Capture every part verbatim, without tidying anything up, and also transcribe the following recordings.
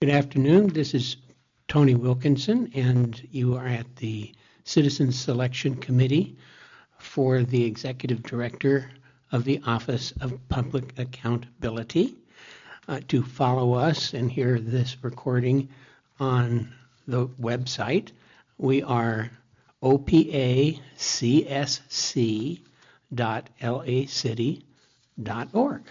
Good afternoon. This is Tony Wilkinson, and you are at the Citizens Selection Committee for the Executive Director of the Office of Public Accountability. Uh, to follow us and hear this recording on the website, we are o p a c s c dot l a city dot org.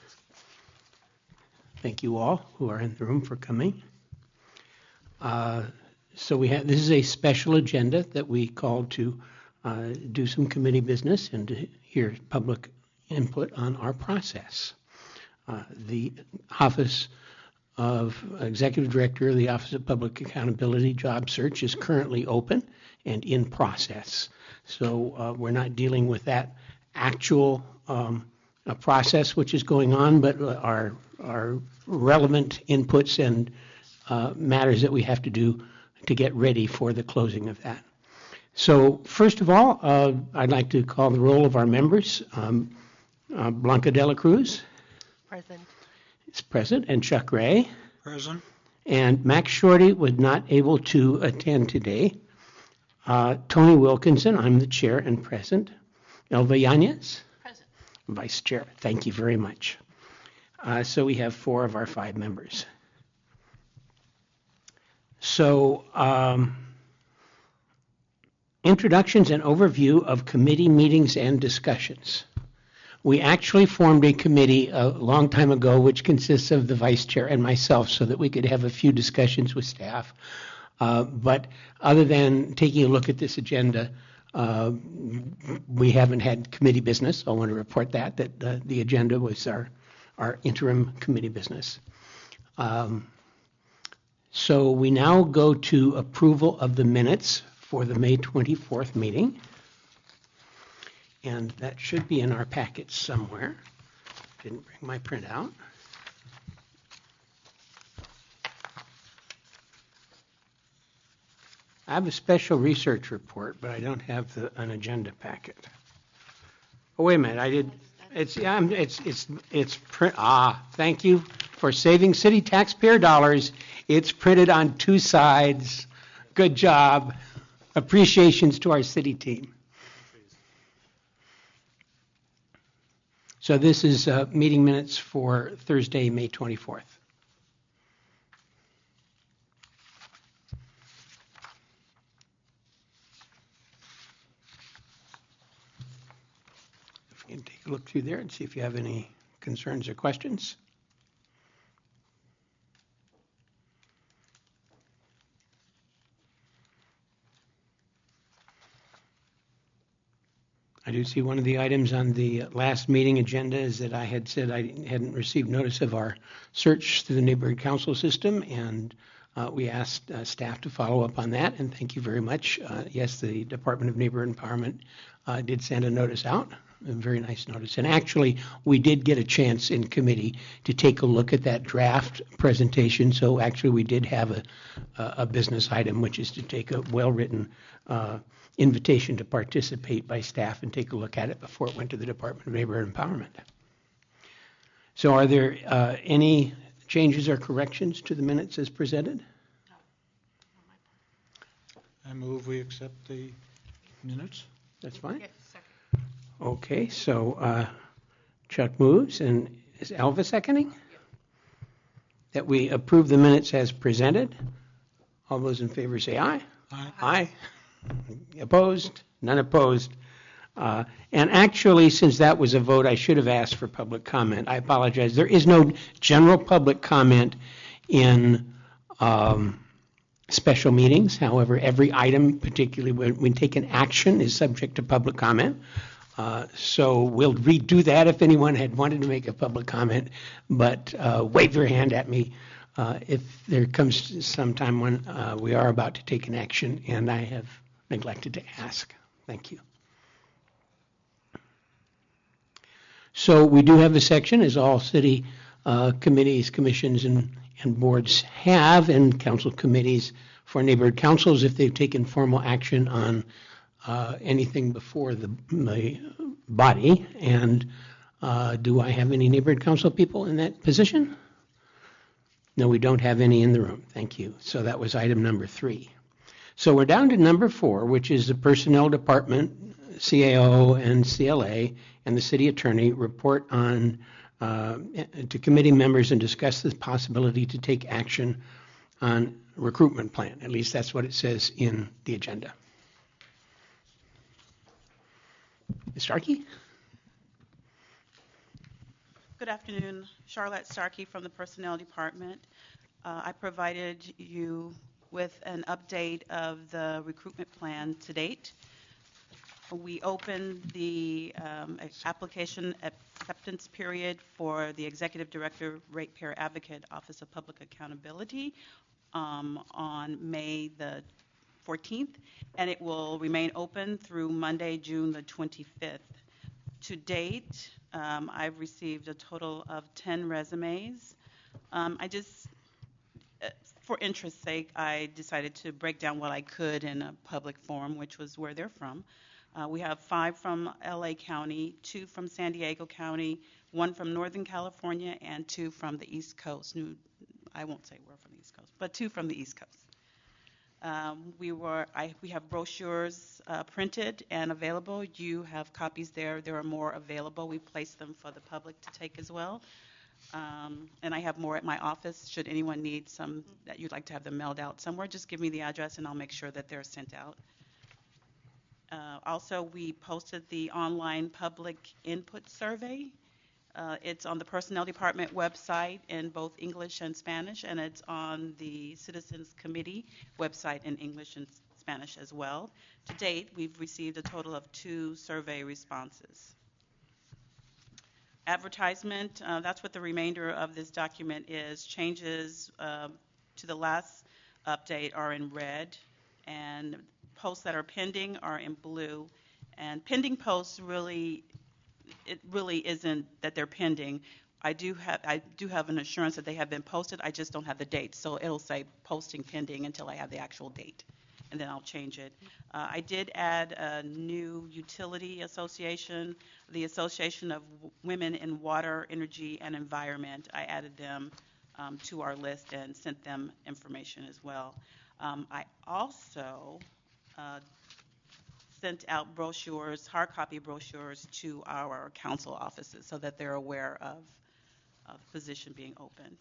Thank you all who are in the room for coming. Uh, so we have this is a special agenda that we called to uh, do some committee business and to hear public input on our process. Uh, the Office of Executive Director of the Office of Public Accountability job search is currently open and in process. So uh, we're not dealing with that actual um, a process which is going on, but our our relevant inputs and uh, matters that we have to do to get ready for the closing of that. So first of all, uh, I'd like to call the roll of our members. Um, uh, Blanca Dela Cruz. Present. Is present, and Chuck Ray. Present. And Max Shorty was not able to attend today. Uh, Tony Wilkinson, I'm the chair and present. Elva Yanez. Present. Vice Chair. Thank you very much. Uh, so we have four of our five members. So um, introductions and overview of committee meetings and discussions. We actually formed a committee a long time ago which consists of the Vice Chair and myself so that we could have a few discussions with staff. Uh, but other than taking a look at this agenda, Uh, we haven't had committee business. I want to report that, that uh, the agenda was our, our interim committee business. Um, so we now go to approval of the minutes for the May twenty-fourth meeting. And that should be in our packets somewhere. Didn't bring my printout. I have a special research report, but I don't have the, an agenda packet. Oh, wait a minute, I did, it's, yeah, I'm- it's, it's, it's print, ah, thank you for saving city taxpayer dollars. It's printed on two sides. Good job. Appreciations to our city team. So this is uh, meeting minutes for Thursday, May twenty-fourth. And take a look through there and see if you have any concerns or questions. I do see one of the items on the last meeting agenda is that I had said I hadn't received notice of our search through the neighborhood council system, and uh, we asked uh, staff to follow up on that, and thank you very much. Uh, yes, the Department of Neighborhood Empowerment uh, did send a notice out. A very nice notice. And actually, we did get a chance in committee to take a look at that draft presentation. So actually, we did have a, a business item, which is to take a well-written uh, invitation to participate by staff and take a look at it before it went to the Department of Neighborhood Empowerment. So are there uh, any changes or corrections to the minutes as presented? I move we accept the minutes. That's fine. Yes, second. Okay, so uh, Chuck moves, and is Alva seconding? Yep. That we approve the minutes as presented. All those in favor say aye. Aye. Aye. Opposed? None opposed. Uh, and actually, since that was a vote, I should have asked for public comment. I apologize. There is no general public comment in um, special meetings. However, every item, particularly when, when taken action, is subject to public comment. Uh, so we'll redo that if anyone had wanted to make a public comment, but uh, wave your hand at me uh, if there comes some time when uh, we are about to take an action and I have neglected to ask. Thank you. So we do have a section, as all city uh, committees, commissions, and, and boards have, and council committees for neighborhood councils if they've taken formal action on uh, anything before the, the body. And uh, do I have any neighborhood council people in that position? No, we don't have any in the room. Thank you. So that was item number three. So we're down to number four, which is the Personnel Department, C A O and C L A, and the City Attorney report on uh, to committee members and discuss the possibility to take action on recruitment plan. At least that's what it says in the agenda. Miz Starkey? Good afternoon. Charlotte Starkey from the Personnel Department. Uh, I provided you with an update of the recruitment plan to date. We opened the um, application acceptance period for the Executive Director, Ratepayer Advocate, Office of Public Accountability um, on May the fourteenth, and it will remain open through Monday, June the twenty-fifth. To date, um, I've received a total of ten resumes. Um, I just, uh, for interest's sake, I decided to break down what I could in a public forum, which was where they're from. Uh, we have five from L A County, two from San Diego County, one from Northern California, and two from the East Coast. New, I won't say we're from the East Coast, but two from the East Coast. Um, we were, I, we have brochures uh, printed and available. You have copies there. There are more available. We placed them for the public to take as well. Um, and I have more at my office. Should anyone need some that you'd like to have them mailed out somewhere, just give me the address and I'll make sure that they're sent out. Uh, also, we posted the online public input survey. Uh, it's on the Personnel Department website in both English and Spanish, and it's on the Citizens Committee website in English and Spanish as well. To date, we've received a total of two survey responses. Advertisement, uh, that's what the remainder of this document is. Changes uh, to the last update are in red, and posts that are pending are in blue. And pending posts really it really isn't that they're pending. I do have I do have an assurance that they have been posted. I just don't have the date, so it'll say posting pending until I have the actual date, and then I'll change it. Uh, I did add a new utility association, the Association of Women in Water, Energy, and Environment. I added them um, to our list and sent them information as well. Um, I also uh, sent out brochures, hard copy brochures to our council offices so that they're aware of, of the position being opened.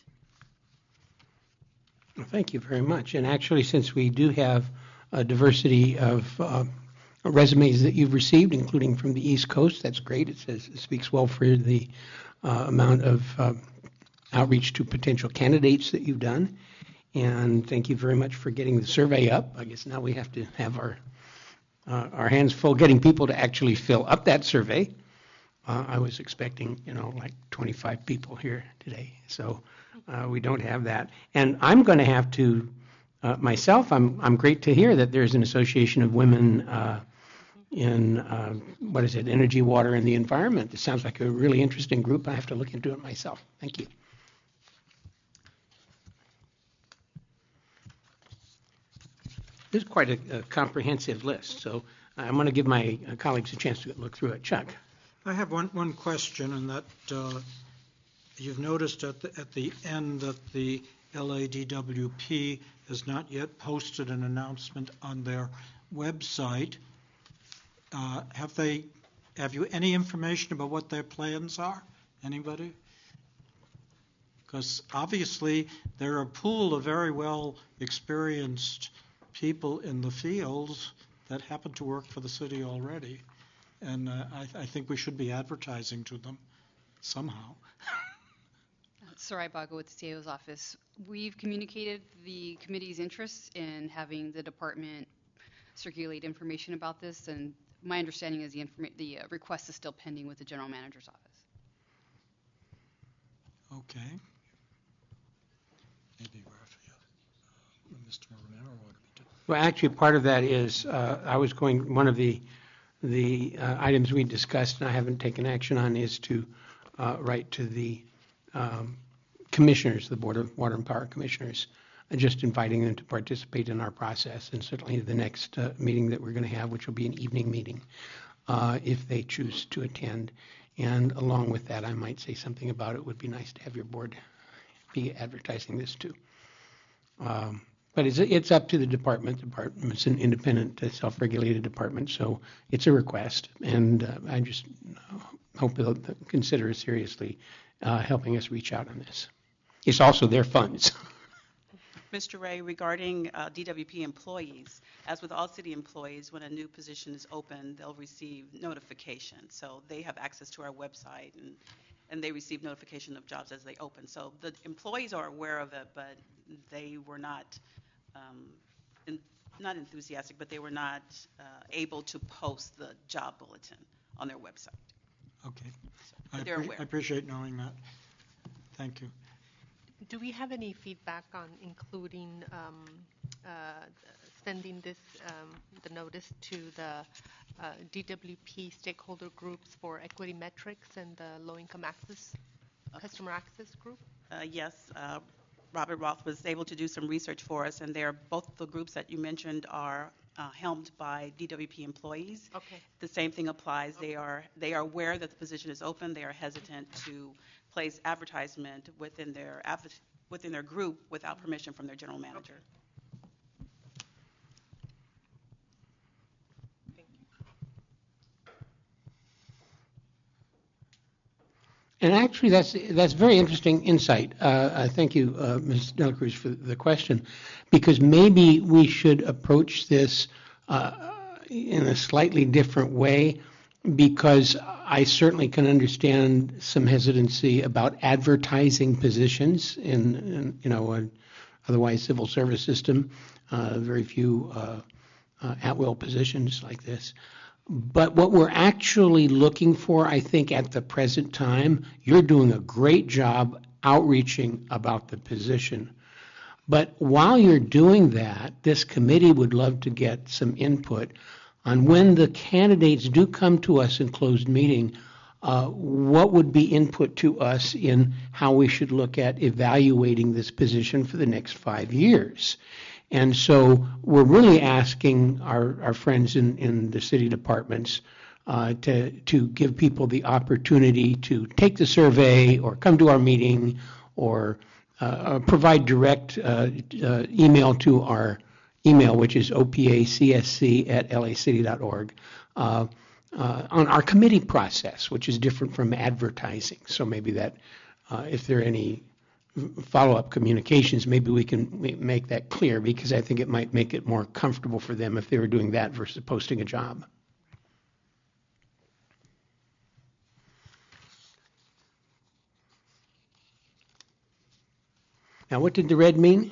Well, thank you very much. And actually, since we do have a diversity of uh, resumes that you've received, including from the East Coast, that's great. It says it speaks well for the uh, amount of uh, outreach to potential candidates that you've done. And thank you very much for getting the survey up. I guess now we have to have our Uh, our hands full getting people to actually fill up that survey. Uh, I was expecting, you know, like twenty-five people here today, so uh, we don't have that. And I'm going to have to, uh, myself, I'm I'm great to hear that there's an association of women uh, in, uh, what is it, energy, water, and the environment. It sounds like a really interesting group. I have to look into it myself. Thank you. This is quite a, a comprehensive list, so I'm going to give my uh, colleagues a chance to look through it. Chuck. I have one, one question, and that uh, you've noticed at the, at the end that the L A D W P has not yet posted an announcement on their website. Uh, have they, have you any information about what their plans are? Anybody? Because obviously they're a pool of very well experienced people in the fields that happen to work for the city already. And uh, I, th- I think we should be advertising to them somehow. Sarai Bago with the C E O's office. We've communicated the committee's interest in having the department circulate information about this, and my understanding is the, informa- the uh, request is still pending with the general manager's office. Okay. Maybe Raphael, uh, Mister Romero ought to be doing. Well, actually, part of that is uh, I was going, one of the the uh, items we discussed and I haven't taken action on is to uh, write to the um, commissioners, the Board of Water and Power Commissioners, and just inviting them to participate in our process, and certainly the next uh, meeting that we're going to have, which will be an evening meeting, uh, if they choose to attend. And along with that, I might say something about it would be nice to have your board be advertising this to. Um, But it's, it's up to the department. The department's an independent, uh, self-regulated department, so it's a request. And uh, I just uh, hope they'll consider seriously uh, helping us reach out on this. It's also their funds. Mister Ray, regarding uh, D W P employees, as with all city employees, when a new position is open, they'll receive notification. So they have access to our website, and, and they receive notification of jobs as they open. So the employees are aware of it, but they were not, um, in, not enthusiastic, but they were not uh, able to post the job bulletin on their website. Okay. So I, they're appre- aware. I appreciate knowing that. Thank you. Do we have any feedback on including, um, uh, sending this, um, the notice to the uh, D W P stakeholder groups for equity metrics and the low-income access, customer access group? Uh, yes, uh, Robert Roth was able to do some research for us, and they're both the groups that you mentioned are uh, helmed by D W P employees. Okay. The same thing applies. They are they are aware that the position is open. They are hesitant to place advertisement within their adv- within their group without permission from their general manager. Thank you. And actually, that's that's very interesting insight. Uh, I thank you, uh, Miz Dela Cruz, for the question, because maybe we should approach this uh, in a slightly different way, because I certainly can understand some hesitancy about advertising positions in, in you know, an otherwise civil service system. Uh, very few uh, uh, at-will positions like this. But what we're actually looking for, I think, at the present time, you're doing a great job outreaching about the position. But while you're doing that, this committee would love to get some input on when the candidates do come to us in closed meeting, uh, what would be input to us in how we should look at evaluating this position for the next five years. And so we're really asking our, our friends in, in the city departments uh, to, to give people the opportunity to take the survey or come to our meeting or uh, provide direct uh, uh, email to our email, which is O P A C S C at L A city dot org, uh, uh, on our committee process, which is different from advertising. So maybe that, uh, if there are any follow-up communications, maybe we can make that clear, because I think it might make it more comfortable for them if they were doing that versus posting a job. Now, what did the red mean?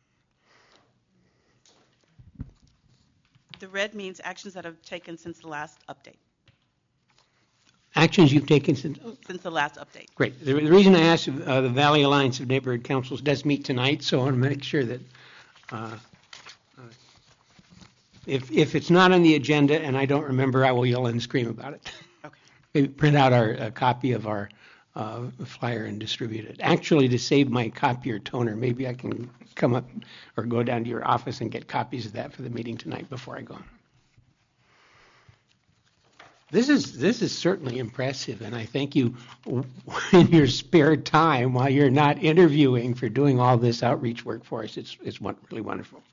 The red means actions that have taken since the last update. Actions you've taken since? Since the last update. Great. The, the reason I asked, uh, the Valley Alliance of Neighborhood Councils does meet tonight, so I want to make sure that uh, uh, if if it's not on the agenda and I don't remember, I will yell and scream about it. Okay. Maybe print out our a copy of our uh, flyer and distribute it. Actually, to save my copier toner, maybe I can come up or go down to your office and get copies of that for the meeting tonight before I go. This is this is certainly impressive, and I thank you in your spare time while you're not interviewing for doing all this outreach work for us. It's it's really wonderful.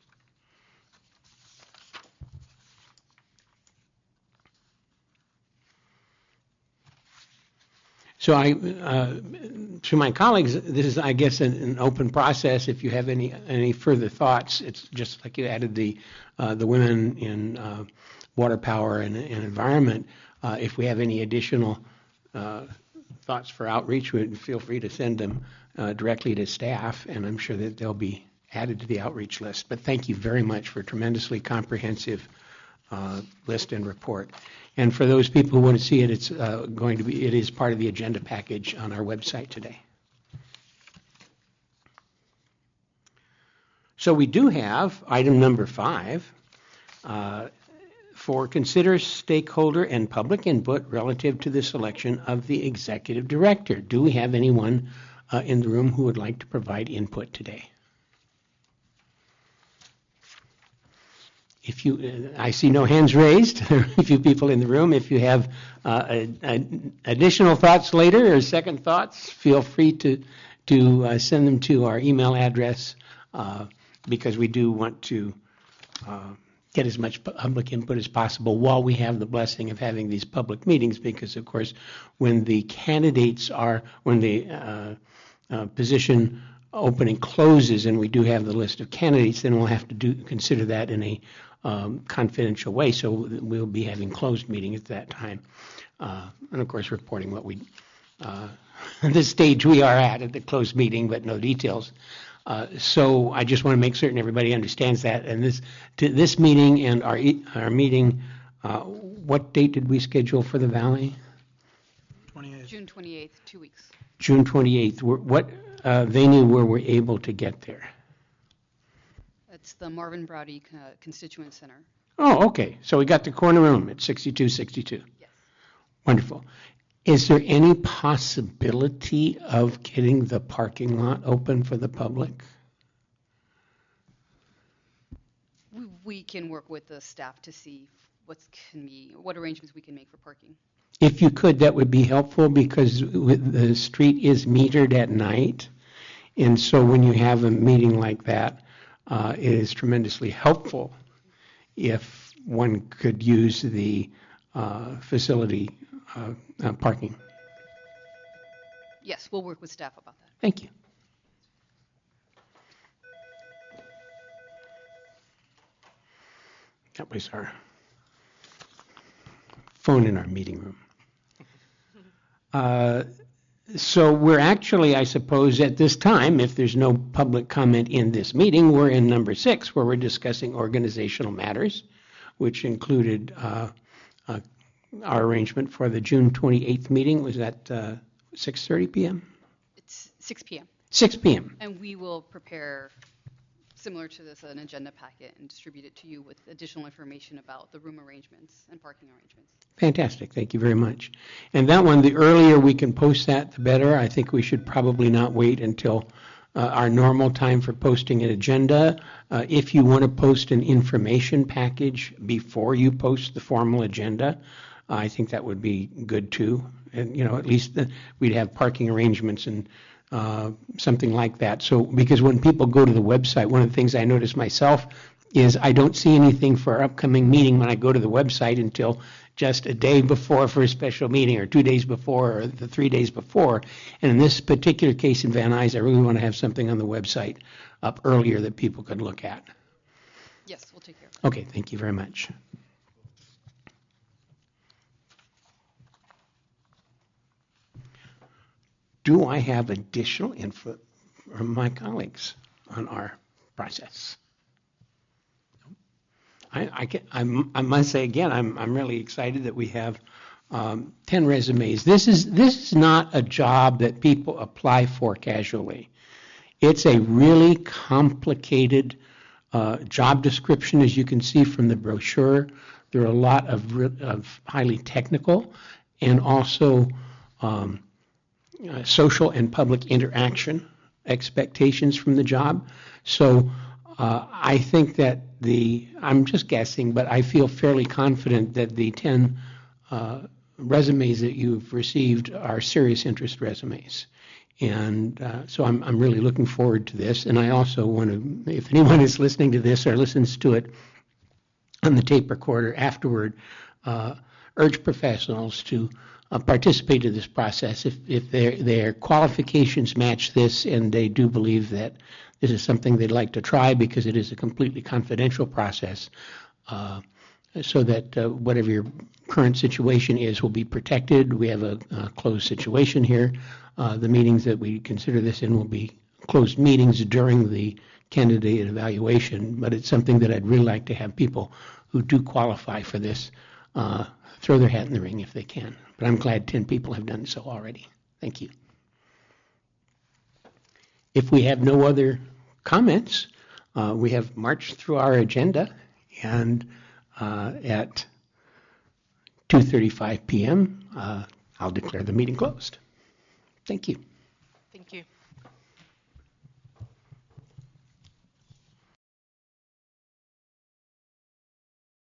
So I, uh, to my colleagues, this is, I guess, an, an open process. If you have any any further thoughts, it's just like you added the uh, the women in uh, water power and, and environment. Uh, if we have any additional uh, thoughts for outreach, feel free to send them uh, directly to staff, and I'm sure that they'll be added to the outreach list. But thank you very much for a tremendously comprehensive uh, list and report. And for those people who want to see it, it's uh, going to be, it is part of the agenda package on our website today. So we do have item number five. Uh, For consider stakeholder and public input relative to the selection of the executive director. Do we have anyone uh, in the room who would like to provide input today? If you, uh, I see no hands raised. There are a few people in the room. If you have uh, a, a additional thoughts later or second thoughts, feel free to to uh, send them to our email address uh, because we do want to uh, get as much public input as possible while we have the blessing of having these public meetings, because of course when the candidates are, when the uh, uh, position opening closes and we do have the list of candidates, then we'll have to do consider that in a um, confidential way. So we'll be having closed meeting at that time. Uh, and of course reporting what we, uh, the stage we are at at the closed meeting, but no details. Uh, so I just want to make certain everybody understands that. And this to this meeting and our our meeting, uh, what date did we schedule for the Valley? twenty-eighth. June twenty-eighth, two weeks. June twenty-eighth. What uh, venue were we able to get there? It's the Marvin Browdy uh, Constituent Center. Oh, okay. So we got the corner room at sixty-two sixty-two. Yes. Wonderful. Is there any possibility of getting the parking lot open for the public? We, we can work with the staff to see what can be, what arrangements we can make for parking. If you could, that would be helpful, because with- the street is metered at night. And so when you have a meeting like that, uh, it is tremendously helpful if one could use the uh, facility uh, uh, parking. Yes, we'll work with staff about that. Thank you. That was our phone in our meeting room. Uh, So we're actually, I suppose, at this time, if there's no public comment in this meeting, we're in number six, where we're discussing organizational matters, which included uh, uh, our arrangement for the June twenty-eighth meeting. Was that uh, six thirty p.m.? It's six p.m. six p.m. And we will prepare, similar to this, an agenda packet and distribute it to you with additional information about the room arrangements and parking arrangements. Fantastic. Thank you very much. And that one, the earlier we can post that, the better. I think we should probably not wait until uh, our normal time for posting an agenda. Uh, if you want to post an information package before you post the formal agenda, uh, I think that would be good too. And, you know, at least the, we'd have parking arrangements and uh, something like that. So, because when people go to the website, one of the things I notice myself is I don't see anything for our upcoming meeting when I go to the website until just a day before for a special meeting, or two days before, or the three days before. And in this particular case in Van Nuys, I really want to have something on the website up earlier that people could look at. Yes, we'll take care of that. Okay, thank you very much. Do I have additional input from my colleagues on our process? I, I, can, I'm, I must say again, I'm, I'm really excited that we have um, ten resumes. This is, this is not a job that people apply for casually. It's a really complicated uh, job description, as you can see from the brochure. There are a lot of, re- of highly technical and also um, uh, social and public interaction expectations from the job. So uh, I think that the, I'm just guessing, but I feel fairly confident that the ten uh, resumes that you've received are serious interest resumes. And uh, so I'm, I'm really looking forward to this. And I also want to, if anyone is listening to this or listens to it on the tape recorder afterward, uh, urge professionals to uh, participate in this process if, if their, their qualifications match this and they do believe that this is something they'd like to try, because it is a completely confidential process, uh, so that uh, whatever your current situation is will be protected. We have a, a closed situation here. Uh, the meetings that we consider this in will be closed meetings during the candidate evaluation, but it's something that I'd really like to have people who do qualify for this uh, throw their hat in the ring if they can. But I'm glad ten people have done so already. Thank you. If we have no other comments, uh, we have marched through our agenda, and uh, at two thirty-five p.m., uh, I'll declare the meeting closed. Thank you. Thank you.